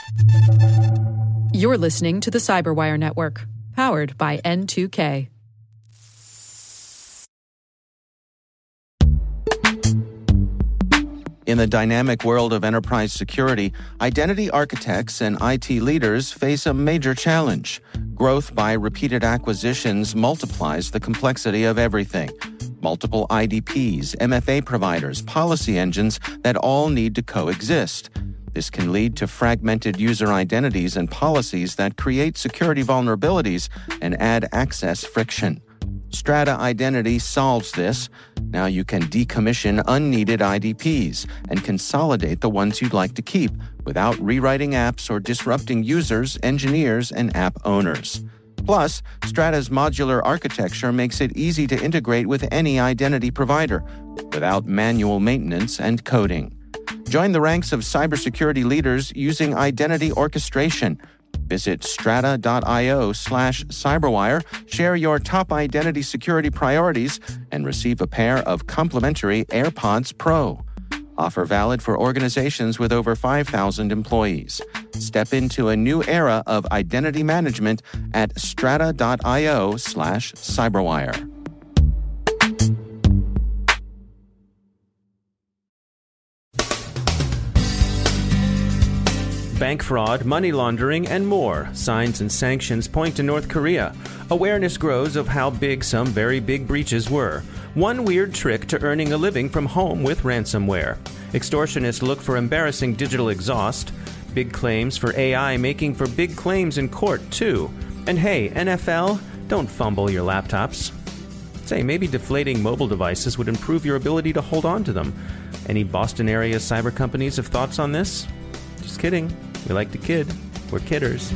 You're listening to the Cyberwire Network, powered by N2K. In the dynamic world of enterprise security, identity architects and IT leaders face a major challenge. Growth by repeated acquisitions multiplies the complexity of everything. Multiple IDPs, MFA providers, policy engines that all need to coexist. This can lead to fragmented user identities and policies that create security vulnerabilities and add access friction. Strata Identity solves this. Now you can decommission unneeded IDPs and consolidate the ones you'd like to keep without rewriting apps or disrupting users, engineers, and app owners. Plus, Strata's modular architecture makes it easy to integrate with any identity provider without manual maintenance and coding. Join the ranks of cybersecurity leaders using identity orchestration. Visit strata.io/cyberwire, share your top identity security priorities, and receive a pair of complimentary AirPods Pro. Offer valid for organizations with over 5,000 employees. Step into a new era of identity management at strata.io/cyberwire. Bank fraud, money laundering, and more. Signs and sanctions point to North Korea. Awareness grows of how big some very big breaches were. One weird trick to earning a living from home with ransomware. Extortionists look for embarrassing digital exhaust. Big claims for AI making for big claims in court, too. And hey, NFL, don't fumble your laptops. Say, maybe deflating mobile devices would improve your ability to hold on to them. Any Boston area cyber companies have thoughts on this? Just kidding. We like to kid. We're kidders.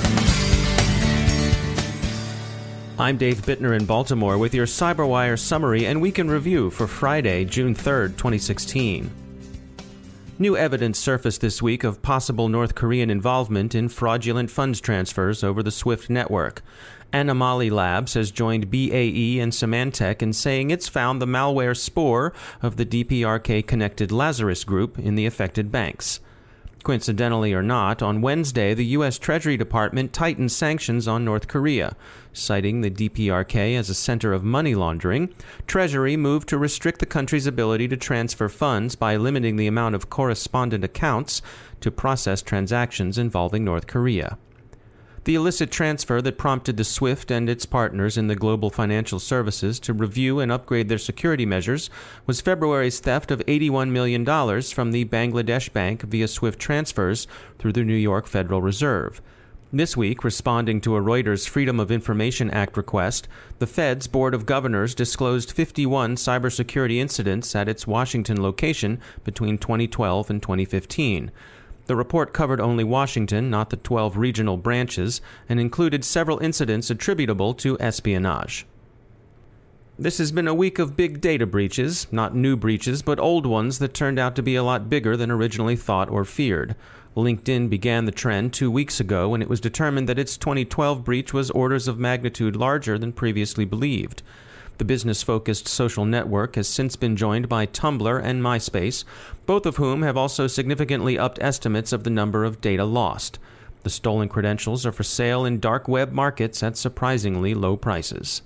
I'm Dave Bittner in Baltimore with your CyberWire summary and weekend review for Friday, June 3rd, 2016. New evidence surfaced this week of possible North Korean involvement in fraudulent funds transfers over the SWIFT network. Anomaly Labs has joined BAE and Symantec in saying it's found the malware spore of the DPRK-connected Lazarus group in the affected banks. Coincidentally or not, on Wednesday, the U.S. Treasury Department tightened sanctions on North Korea. Citing the DPRK as a center of money laundering, Treasury moved to restrict the country's ability to transfer funds by limiting the amount of correspondent accounts to process transactions involving North Korea. The illicit transfer that prompted the SWIFT and its partners in the global financial services to review and upgrade their security measures was February's theft of $81 million from the Bangladesh bank via SWIFT transfers through the New York Federal Reserve. This week, responding to a Reuters Freedom of Information Act request, the Fed's Board of Governors disclosed 51 cybersecurity incidents at its Washington location between 2012 and 2015. The report covered only Washington, not the 12 regional branches, and included several incidents attributable to espionage. This has been a week of big data breaches, not new breaches, but old ones that turned out to be a lot bigger than originally thought or feared. LinkedIn began the trend 2 weeks ago when it was determined that its 2012 breach was orders of magnitude larger than previously believed. The business-focused social network has since been joined by Tumblr and MySpace, both of whom have also significantly upped estimates of the number of data lost. The stolen credentials are for sale in dark web markets at surprisingly low prices.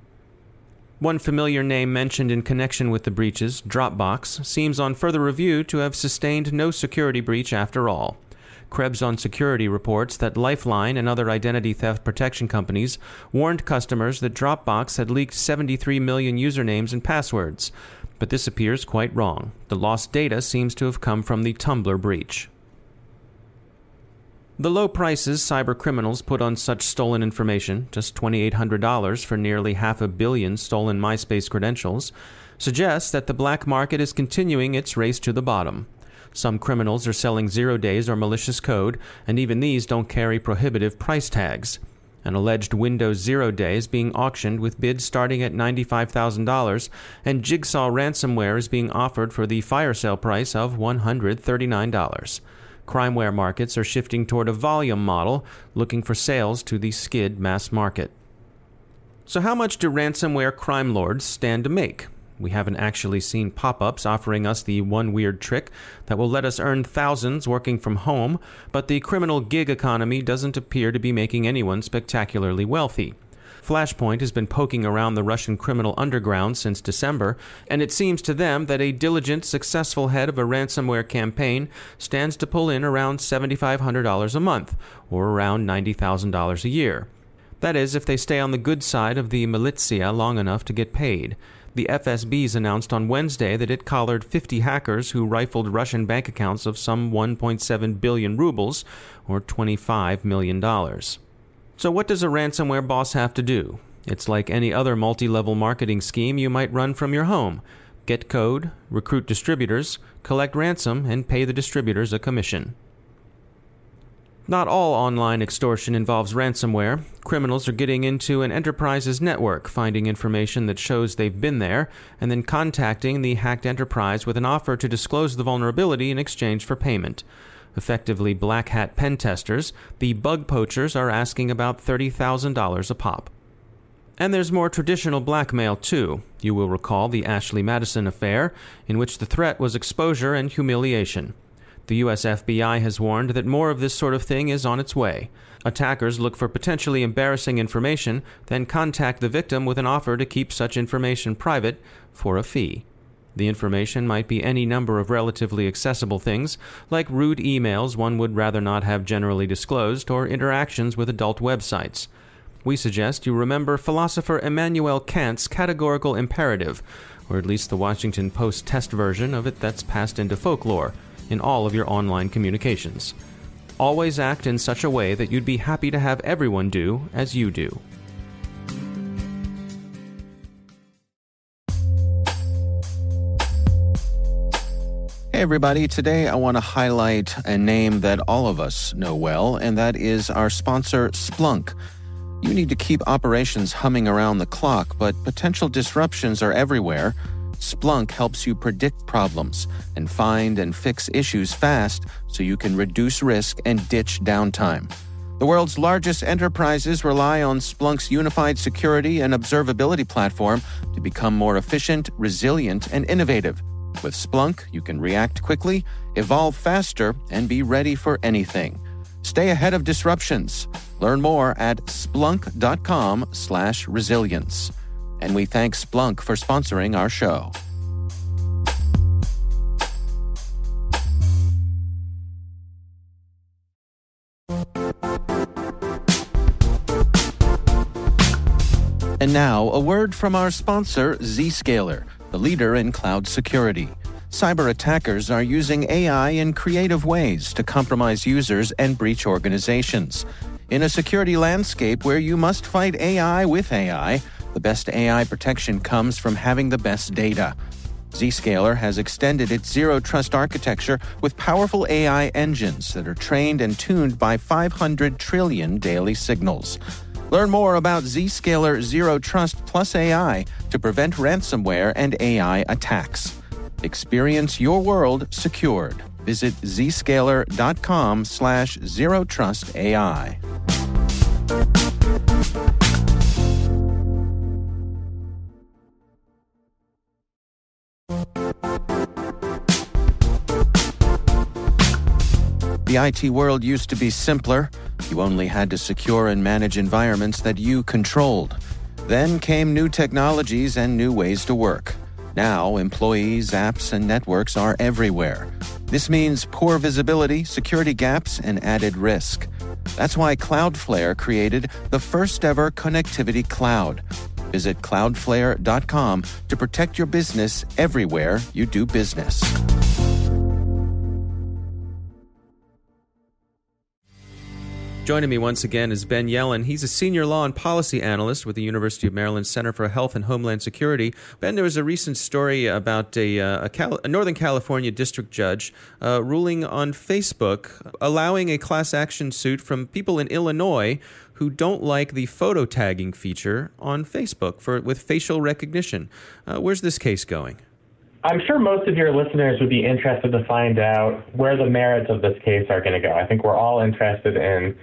One familiar name mentioned in connection with the breaches, Dropbox, seems on further review to have sustained no security breach after all. Krebs on Security reports that Lifeline and other identity theft protection companies warned customers that Dropbox had leaked 73 million usernames and passwords. But this appears quite wrong. The lost data seems to have come from the Tumblr breach. The low prices cybercriminals put on such stolen information, just $2,800 for nearly 500 million stolen MySpace credentials, suggests that the black market is continuing its race to the bottom. Some criminals are selling 0 days or malicious code, and even these don't carry prohibitive price tags. An alleged Windows 0 day is being auctioned with bids starting at $95,000, and Jigsaw ransomware is being offered for the fire sale price of $139. Crimeware markets are shifting toward a volume model, looking for sales to the skid mass market. So how much do ransomware crime lords stand to make? We haven't actually seen pop-ups offering us the one weird trick that will let us earn thousands working from home, but the criminal gig economy doesn't appear to be making anyone spectacularly wealthy. Flashpoint has been poking around the Russian criminal underground since December, and it seems to them that a diligent, successful head of a ransomware campaign stands to pull in around $7,500 a month, or around $90,000 a year. That is, if they stay on the good side of the militia long enough to get paid. The FSB's announced on Wednesday that it collared 50 hackers who rifled Russian bank accounts of some 1.7 billion rubles, or $25 million. So what does a ransomware boss have to do? It's like any other multi-level marketing scheme you might run from your home. Get code, recruit distributors, collect ransom, and pay the distributors a commission. Not all online extortion involves ransomware. Criminals are getting into an enterprise's network, finding information that shows they've been there, and then contacting the hacked enterprise with an offer to disclose the vulnerability in exchange for payment. Effectively black hat pen testers, the bug poachers are asking about $30,000 a pop. And there's more traditional blackmail, too. You will recall the Ashley Madison affair, in which the threat was exposure and humiliation. The U.S. FBI has warned that more of this sort of thing is on its way. Attackers look for potentially embarrassing information, then contact the victim with an offer to keep such information private for a fee. The information might be any number of relatively accessible things, like rude emails one would rather not have generally disclosed, or interactions with adult websites. We suggest you remember philosopher Immanuel Kant's categorical imperative, or at least the Washington Post test version of it that's passed into folklore, in all of your online communications. Always act in such a way that you'd be happy to have everyone do as you do. Hey everybody, today I want to highlight a name that all of us know well, and that is our sponsor, Splunk. You need to keep operations humming around the clock, but potential disruptions are everywhere. Splunk helps you predict problems and find and fix issues fast so you can reduce risk and ditch downtime. The world's largest enterprises rely on Splunk's unified security and observability platform to become more efficient, resilient, and innovative. With Splunk, you can react quickly, evolve faster, and be ready for anything. Stay ahead of disruptions. Learn more at splunk.com/resilience. And we thank Splunk for sponsoring our show. And now, a word from our sponsor, Zscaler, the leader in cloud security. Cyber attackers are using AI in creative ways to compromise users and breach organizations. In a security landscape where you must fight AI with AI, the best AI protection comes from having the best data. Zscaler has extended its zero-trust architecture with powerful AI engines that are trained and tuned by 500 trillion daily signals. Learn more about Zscaler Zero Trust Plus AI to prevent ransomware and AI attacks. Experience your world secured. Visit zscaler.com/zerotrustai. The IT world used to be simpler. You only had to secure and manage environments that you controlled. Then came new technologies and new ways to work. Now, employees, apps, and networks are everywhere. This means poor visibility, security gaps, and added risk. That's why Cloudflare created the first-ever connectivity cloud. Visit cloudflare.com to protect your business everywhere you do business. Joining me once again is Ben Yellen. He's a senior law and policy analyst with the University of Maryland Center for Health and Homeland Security. Ben, there was a recent story about a Northern California district judge ruling on Facebook, allowing a class action suit from people in Illinois who don't like the photo tagging feature on Facebook with facial recognition. Where's this case going? I'm sure most of your listeners would be interested to find out where the merits of this case are going to go. I think we're all interested in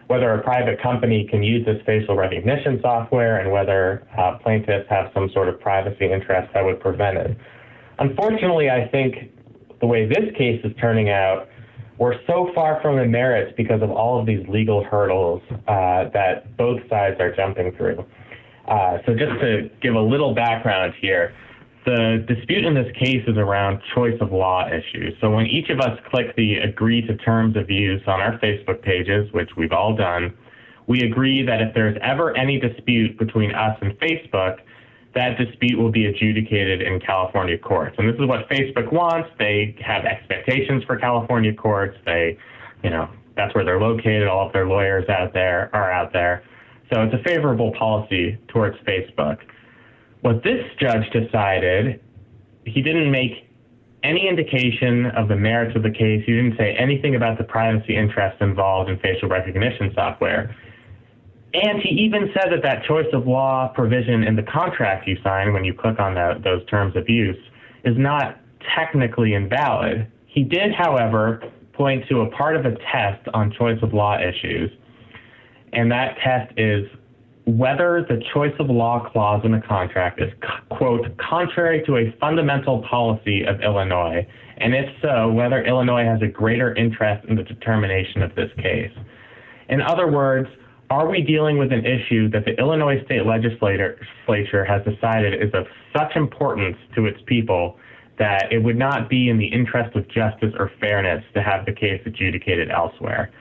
whether a private company can use this facial recognition software and whether plaintiffs have some sort of privacy interest that would prevent it. Unfortunately, I think the way this case is turning out, we're so far from the merits because of all of these legal hurdles that both sides are jumping through. So just to give a little background here, the dispute in this case is around choice of law issues. So when each of us click the agree to terms of use on our Facebook pages, which we've all done, we agree that if there's ever any dispute between us and Facebook, that dispute will be adjudicated in California courts. And this is what Facebook wants. They have expectations for California courts. That's where they're located. All of their lawyers are out there. So it's a favorable policy towards Facebook. What this judge decided, he didn't make any indication of the merits of the case. He didn't say anything about the privacy interests involved in facial recognition software. And he even said that choice of law provision in the contract you sign when you click on those terms of use is not technically invalid. He did, however, point to a part of a test on choice of law issues. And that test is whether the choice of law clause in the contract is, quote, contrary to a fundamental policy of Illinois, and if so, whether Illinois has a greater interest in the determination of this case. In other words, are we dealing with an issue that the Illinois state legislature has decided is of such importance to its people that it would not be in the interest of justice or fairness to have the case adjudicated elsewhere?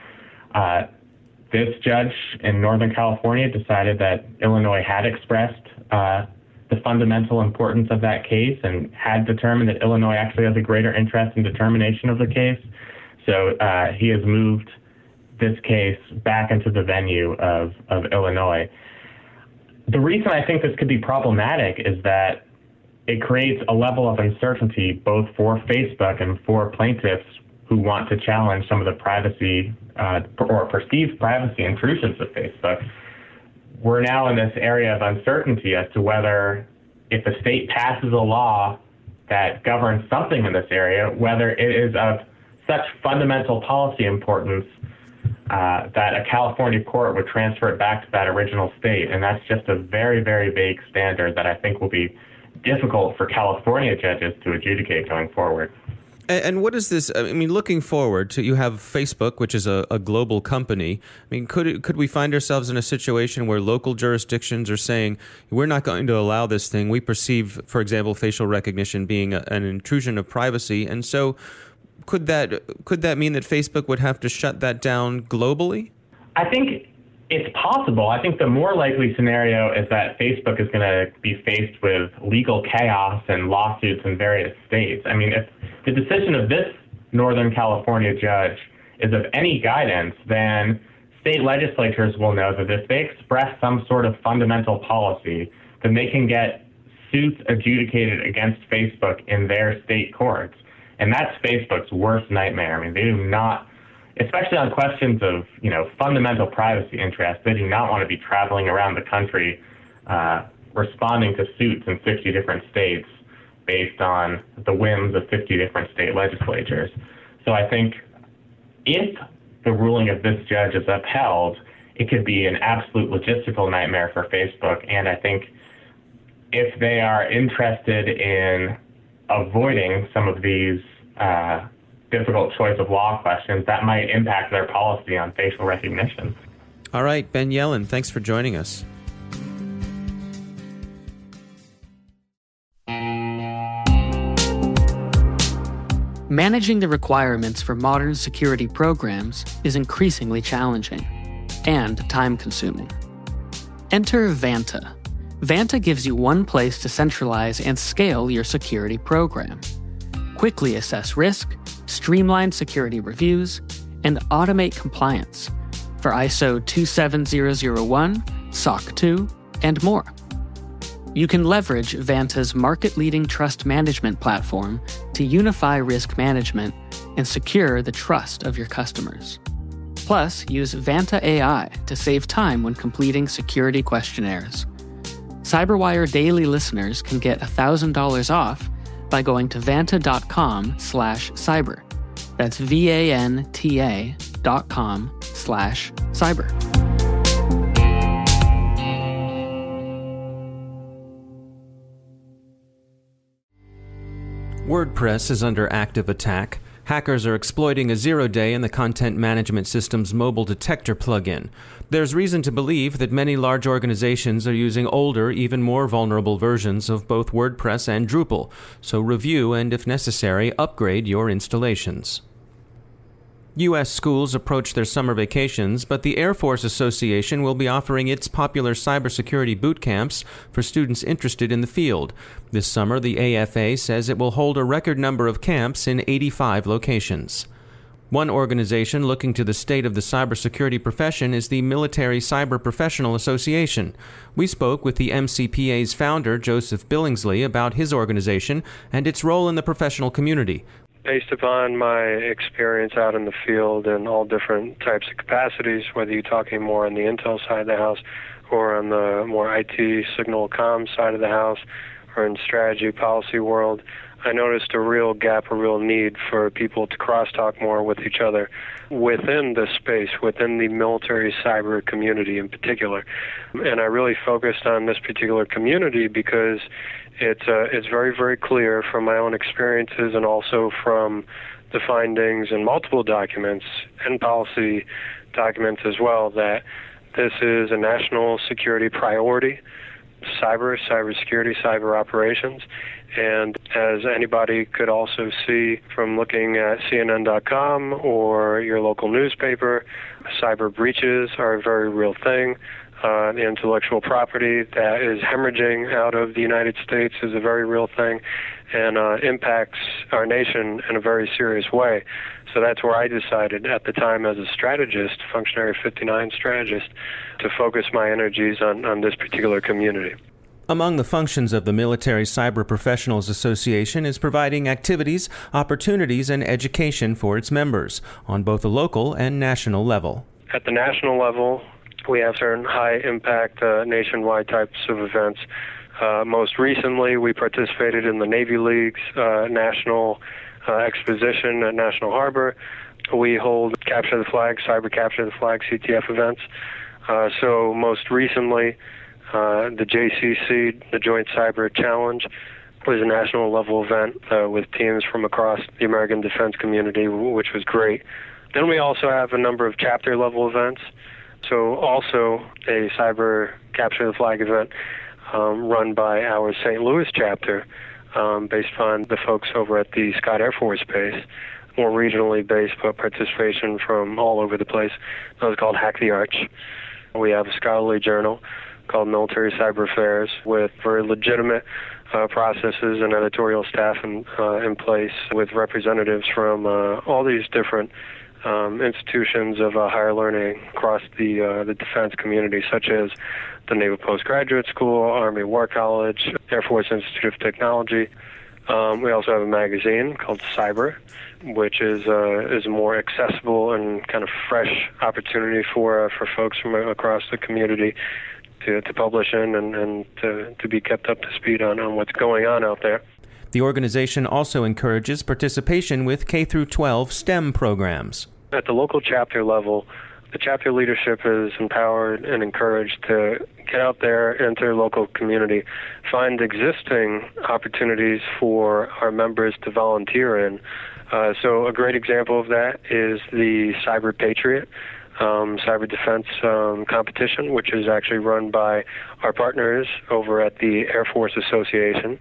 This judge in Northern California decided that Illinois had expressed the fundamental importance of that case and had determined that Illinois actually has a greater interest in determination of the case. So he has moved this case back into the venue of Illinois. The reason I think this could be problematic is that it creates a level of uncertainty both for Facebook and for plaintiffs who want to challenge some of the privacy or perceived privacy intrusions of Facebook. We're now in this area of uncertainty as to whether, if a state passes a law that governs something in this area, whether it is of such fundamental policy importance that a California court would transfer it back to that original state. And that's just a very, very vague standard that I think will be difficult for California judges to adjudicate going forward. And what is this? I mean, looking forward to, you have Facebook, which is a global company. I mean, could we find ourselves in a situation where local jurisdictions are saying, we're not going to allow this thing? We perceive, for example, facial recognition being an intrusion of privacy. And so could that mean that Facebook would have to shut that down globally? I think it's possible. I think the more likely scenario is that Facebook is going to be faced with legal chaos and lawsuits in various states. I mean, if the decision of this Northern California judge is of any guidance, then state legislatures will know that if they express some sort of fundamental policy, then they can get suits adjudicated against Facebook in their state courts. And that's Facebook's worst nightmare. I mean, they do not, especially on questions of, fundamental privacy interests, they do not want to be traveling around the country responding to suits in 50 different states based on the whims of 50 different state legislatures. So I think if the ruling of this judge is upheld, it could be an absolute logistical nightmare for Facebook. And I think if they are interested in avoiding some of these difficult choice of law questions, that might impact their policy on facial recognition. All right, Ben Yelin, thanks for joining us. Managing the requirements for modern security programs is increasingly challenging and time-consuming. Enter Vanta. Vanta gives you one place to centralize and scale your security program. Quickly assess risk, streamline security reviews, and automate compliance for ISO 27001, SOC 2, and more. You can leverage Vanta's market-leading trust management platform to unify risk management and secure the trust of your customers. Plus, use Vanta AI to save time when completing security questionnaires. CyberWire Daily listeners can get $1,000 off by going to vanta.com/cyber. That's VANTA.com/cyber. www.wordpress.com/cyber. WordPress is under active attack. Hackers are exploiting a zero-day in the content management system's mobile detector plugin. There's reason to believe that many large organizations are using older, even more vulnerable versions of both WordPress and Drupal, so review and, if necessary, upgrade your installations. U.S. schools approach their summer vacations, but the Air Force Association will be offering its popular cybersecurity boot camps for students interested in the field. This summer, the AFA says it will hold a record number of camps in 85 locations. One organization looking to the state of the cybersecurity profession is the Military Cyber Professional Association. We spoke with the MCPA's founder, Joseph Billingsley, about his organization and its role in the professional community. Based upon my experience out in the field in all different types of capacities, whether you're talking more on the intel side of the house or on the more IT signal comms side of the house or in strategy policy world, I noticed a real gap, a real need for people to crosstalk more with each other within the space, within the military cyber community in particular. And I really focused on this particular community because it's very, very clear from my own experiences and also from the findings in multiple documents and policy documents as well that this is a national security priority, cybersecurity, cyber operations. And as anybody could also see from looking at CNN.com or your local newspaper, cyber breaches are a very real thing. The intellectual property that is hemorrhaging out of the United States is a very real thing and impacts our nation in a very serious way. So that's where I decided at the time as a strategist, Functionary 59 strategist, to focus my energies on this particular community. Among the functions of the Military Cyber Professionals Association is providing activities, opportunities, and education for its members on both the local and national level. At the national level, we have certain high-impact nationwide types of events. Most recently, we participated in the Navy League's national exposition at National Harbor. We hold Capture the Flag, Cyber Capture the Flag, CTF events. So most recently, the JCC, the Joint Cyber Challenge, was a national level event with teams from across the American defense community, which was great. Then we also have a number of chapter level events. So also a Cyber Capture the Flag event run by our St. Louis chapter based on the folks over at the Scott Air Force Base, more regionally based, but participation from all over the place. That was called Hack the Arch. We have a scholarly journal called Military Cyber Affairs with very legitimate processes and editorial staff in place with representatives from all these different institutions of higher learning across the defense community, such as the Naval Postgraduate School, Army War College, Air Force Institute of Technology. We also have a magazine called Cyber, which is a more accessible and kind of fresh opportunity for folks from across the community to publish in and to be kept up to speed on what's going on out there. The organization also encourages participation with K-12 STEM programs. At the local chapter level, the chapter leadership is empowered and encouraged to get out there into their local community, find existing opportunities for our members to volunteer in. So a great example of that is the Cyber Patriot cyber defense competition, which is actually run by our partners over at the Air Force Association.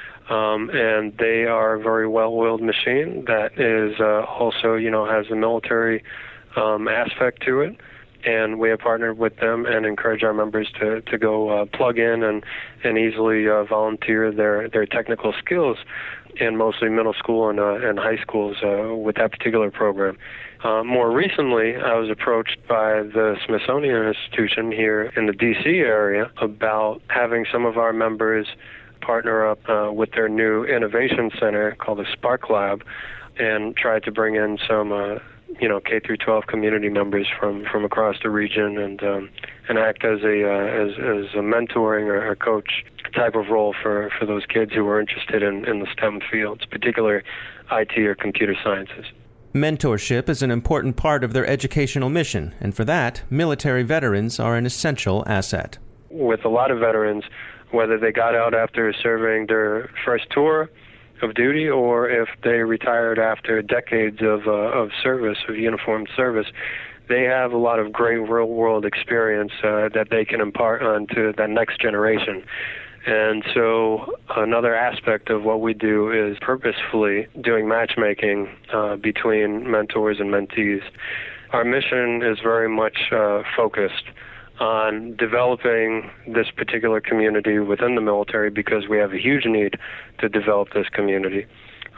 And they are a very well-oiled machine that is also, has a military aspect to it. And we have partnered with them and encourage our members to go plug in and easily volunteer their technical skills in mostly middle school and high schools with that particular program. More recently, I was approached by the Smithsonian Institution here in the D.C. area about having some of our members partner up with their new innovation center called the Spark Lab and try to bring in some K-12 community members from across the region and act as a mentoring or coach type of role for those kids who are interested in the STEM fields, particularly IT or computer sciences. Mentorship is an important part of their educational mission, and for that, military veterans are an essential asset. With a lot of veterans, whether they got out after serving their first tour of duty or if they retired after decades of service, of uniformed service, they have a lot of great real-world experience that they can impart onto the next generation. And so another aspect of what we do is purposefully doing matchmaking between mentors and mentees. Our mission is very much focused on developing this particular community within the military because we have a huge need to develop this community.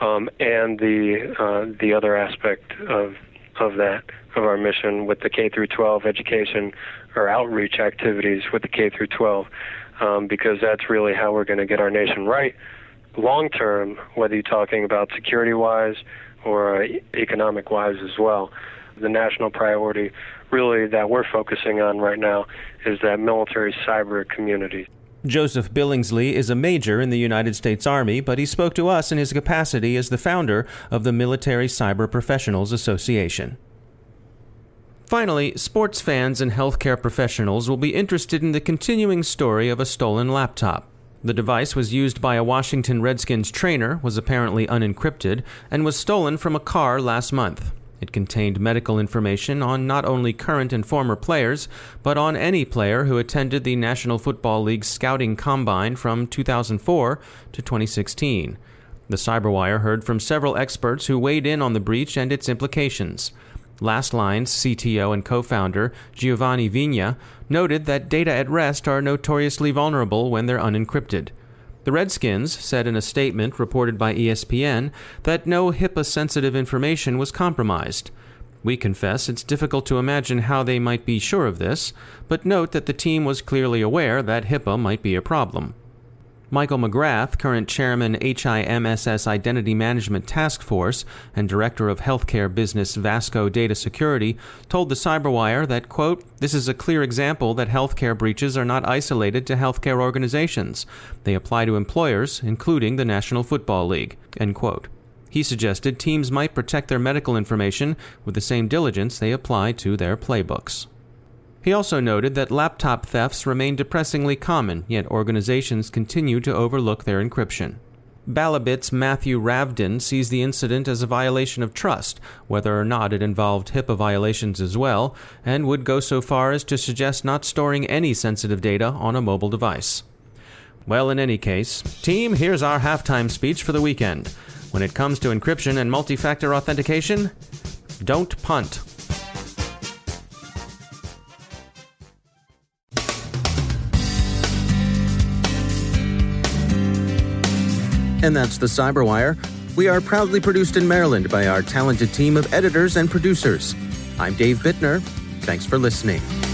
And the other aspect of our mission with the K through 12 education or outreach activities with the K through 12. Because that's really how we're going to get our nation right long term, whether you're talking about security-wise or economic-wise as well. The national priority really that we're focusing on right now is that military cyber community. Joseph Billingsley is a major in the United States Army, but he spoke to us in his capacity as the founder of the Military Cyber Professionals Association. Finally, sports fans and healthcare professionals will be interested in the continuing story of a stolen laptop. The device was used by a Washington Redskins trainer, was apparently unencrypted, and was stolen from a car last month. It contained medical information on not only current and former players, but on any player who attended the National Football League's scouting combine from 2004 to 2016. The Cyberwire heard from several experts who weighed in on the breach and its implications. Last Line's CTO and co-founder, Giovanni Vigna, noted that data at rest are notoriously vulnerable when they're unencrypted. The Redskins said in a statement reported by ESPN that no HIPAA-sensitive information was compromised. We confess it's difficult to imagine how they might be sure of this, but note that the team was clearly aware that HIPAA might be a problem. Michael McGrath, current chairman HIMSS Identity Management Task Force and director of healthcare business Vasco Data Security, told the Cyberwire that, quote, "This is a clear example that healthcare breaches are not isolated to healthcare organizations. They apply to employers, including the National Football League," end quote. He suggested teams might protect their medical information with the same diligence they apply to their playbooks. He also noted that laptop thefts remain depressingly common, yet organizations continue to overlook their encryption. Balabit's Matthew Ravden sees the incident as a violation of trust, whether or not it involved HIPAA violations as well, and would go so far as to suggest not storing any sensitive data on a mobile device. Well, in any case, team, here's our halftime speech for the weekend. When it comes to encryption and multi-factor authentication, don't punt. And that's the Cyberwire. We are proudly produced in Maryland by our talented team of editors and producers. I'm Dave Bittner. Thanks for listening.